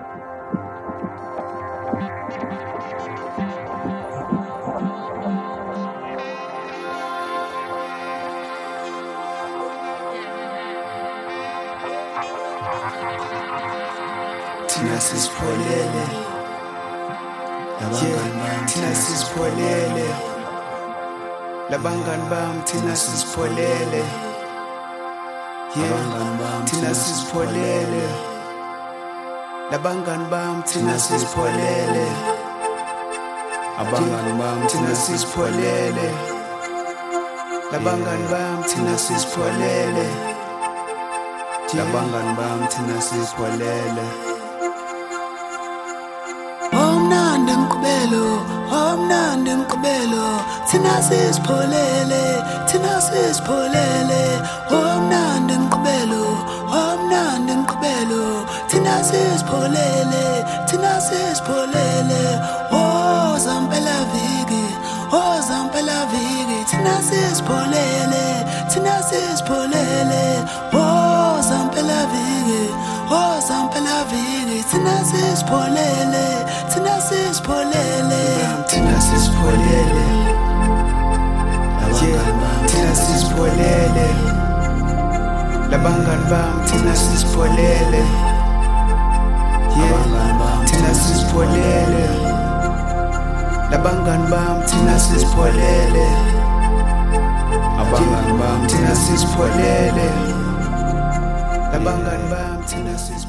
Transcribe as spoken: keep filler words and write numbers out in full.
Thina sisipholele, labangani bami thina sisipholele, labangani bami thina sisipholele, labangani bami thina sisipholele, labangani bami thina sisipholele, abangani bami thina sisipholele, labangani bami thina sisipholele, labangani bami thina sisipholele. Omnandi mqubelo, omnandi mqubelo, thina sisipholele, thina sisipholele. Omnandi mqubelo, omnandi mqubelo, thina sisipholele, thina sisipholele. Oh zampela viki, oh zampela viki, thina sisipholele, thina sisipholele. Oh zampela viki, oh zampela viki, thina sisipholele, thina sisipholele, thina sisipholele, thina sisipholele, labangani bami thina sisipholele, thina sisipholele, labangani bami thina sisipholele, abangani bami thina sisipholele, labangani bami thina sisipholele.